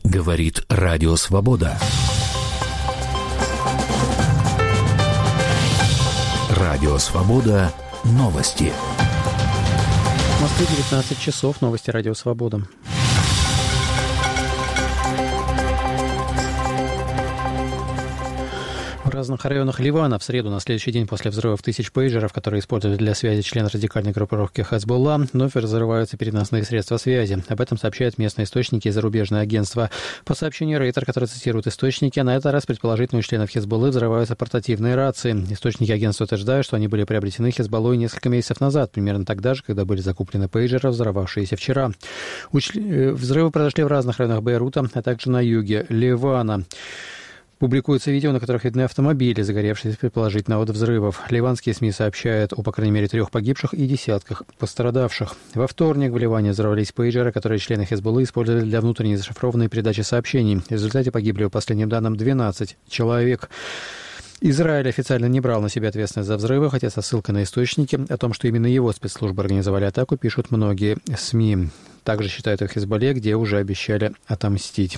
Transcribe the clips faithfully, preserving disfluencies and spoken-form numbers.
Говорит Радио Свобода. Радио Свобода. Новости. В Москве девятнадцать часов. Новости Радио Свобода. В разных районах Ливана в среду, на следующий день после взрывов тысяч пейджеров, которые используют для связи члены радикальной группировки Хезболла, вновь разрываются переносные средства связи. Об этом сообщают местные источники и зарубежные агентства. По сообщению Рейтер, который цитирует источники, на этот раз предположительно у членов Хезболлы взрываются портативные рации. Источники агентства утверждают, что они были приобретены Хезболлой несколько месяцев назад, примерно тогда же, когда были закуплены пейджеры, взорвавшиеся вчера. Взрывы произошли в разных районах Бейрута, а также на юге Ливана. Публикуются видео, на которых видны автомобили, загоревшиеся предположительно от взрывов. Ливанские СМИ сообщают о, по крайней мере, трех погибших и десятках пострадавших. Во вторник в Ливане взорвались пейджеры, которые члены Хезболлы использовали для внутренней зашифрованной передачи сообщений. В результате погибли, по последним данным, двенадцать человек. Израиль официально не брал на себя ответственность за взрывы, хотя со ссылкой на источники о том, что именно его спецслужбы организовали атаку, пишут многие СМИ. Также считают о Хезболле, где уже обещали отомстить.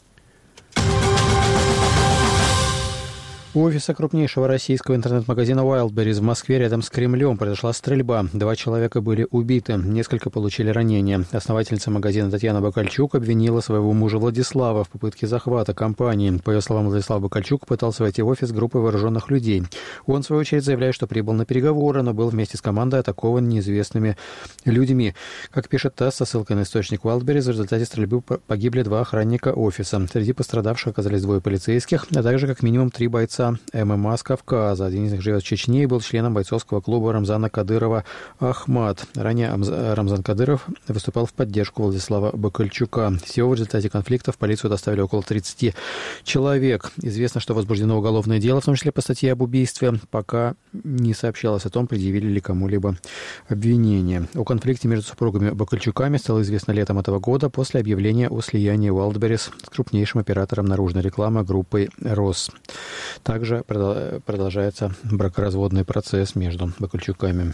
У офиса крупнейшего российского интернет-магазина Wildberries в Москве рядом с Кремлем произошла стрельба. Два человека были убиты, несколько получили ранения. Основательница магазина Татьяна Бакальчук обвинила своего мужа Владислава в попытке захвата компании. По ее словам, Владислав Бакальчук пытался войти в офис группы вооруженных людей. Он, в свою очередь, заявляет, что прибыл на переговоры, но был вместе с командой атакован неизвестными людьми. Как пишет ТАСС со ссылкой на источник Wildberries, в результате стрельбы погибли два охранника офиса. Среди пострадавших оказались двое полицейских, а также как минимум три бойца ММА с Кавказа. Один из них живет в Чечне и был членом бойцовского клуба Рамзана Кадырова «Ахмат». Ранее Рамзан Кадыров выступал в поддержку Владислава Бакальчука. Всего в результате конфликта в полицию доставили около тридцати человек. Известно, что возбуждено уголовное дело, в том числе по статье об убийстве. Пока не сообщалось о том, предъявили ли кому-либо обвинение. О конфликте между супругами Бакальчуками стало известно летом этого года после объявления о слиянии Wildberries с крупнейшим оператором наружной рекламы группой «Рос». Также продолжается бракоразводный процесс между Бакальчуками.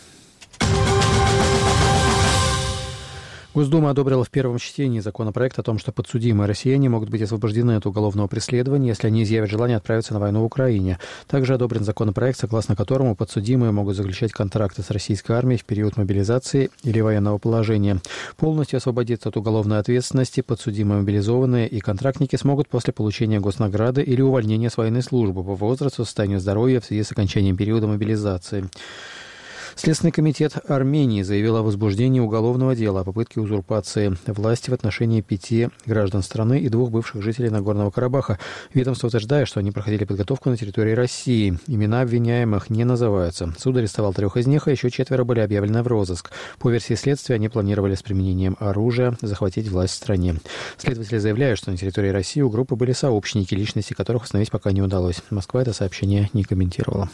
Госдума одобрила в первом чтении законопроект о том, что подсудимые россияне могут быть освобождены от уголовного преследования, если они изъявят желание отправиться на войну в Украине. Также одобрен законопроект, согласно которому подсудимые могут заключать контракты с российской армией в период мобилизации или военного положения. Полностью освободиться от уголовной ответственности подсудимые мобилизованные и контрактники смогут после получения госнаграды или увольнения с военной службы по возрасту, состоянию здоровья в связи с окончанием периода мобилизации. Следственный комитет Армении заявил о возбуждении уголовного дела о попытке узурпации власти в отношении пяти граждан страны и двух бывших жителей Нагорного Карабаха. Ведомство утверждает, что они проходили подготовку на территории России. Имена обвиняемых не называются. Суд арестовал трех из них, а еще четверо были объявлены в розыск. По версии следствия, они планировали с применением оружия захватить власть в стране. Следователи заявляют, что на территории России у группы были сообщники, личности которых установить пока не удалось. Москва это сообщение не комментировала.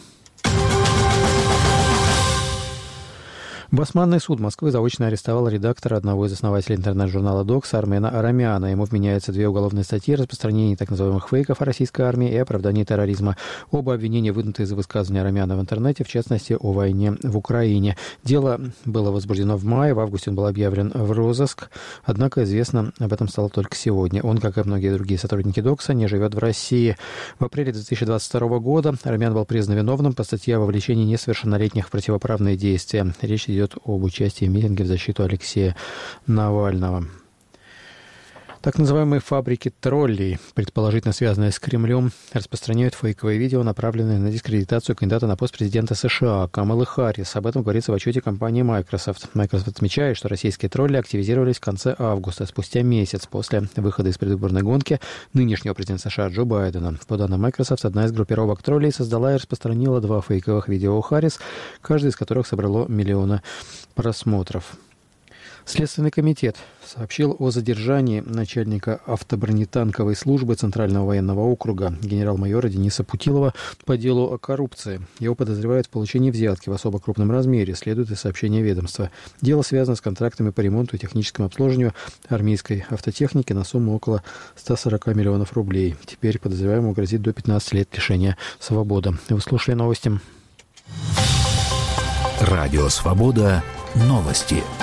Басманный суд Москвы заочно арестовал редактора одного из основателей интернет-журнала «Докс» Армена Арамяна. Ему вменяются две уголовные статьи: распространение так называемых фейков о российской армии и оправдание терроризма. Оба обвинения выдвинуты из высказывания Арамяна в интернете, в частности, о войне в Украине. Дело было возбуждено в мае, в августе он был объявлен в розыск, однако известно об этом стало только сегодня. Он, как и многие другие сотрудники «Докса», не живет в России. В апреле две тысячи двадцать второго года Арамян был признан виновным по статье о вовлечении несовершеннолетних в противоправные действия. Речь идет об участии в митинге в защиту Алексея Навального. Так называемые фабрики троллей, предположительно связанные с Кремлем, распространяют фейковые видео, направленные на дискредитацию кандидата на пост президента США Камалы Харрис. Об этом говорится в отчете компании Microsoft. Microsoft отмечает, что российские тролли активизировались в конце августа, спустя месяц после выхода из предвыборной гонки нынешнего президента США Джо Байдена. По данным Microsoft, одна из группировок троллей создала и распространила два фейковых видео о Харрис, каждый из которых собрало миллионы просмотров. Следственный комитет сообщил о задержании начальника автобронетанковой службы Центрального военного округа генерал-майора Дениса Путилова по делу о коррупции. Его подозревают в получении взятки в особо крупном размере, следует из сообщения ведомства. Дело связано с контрактами по ремонту и техническому обслуживанию армейской автотехники на сумму около ста сорока миллионов рублей. Теперь подозреваемому грозит до пятнадцати лет лишения свободы. Вы слушали новости. Радио «Свобода». Новости.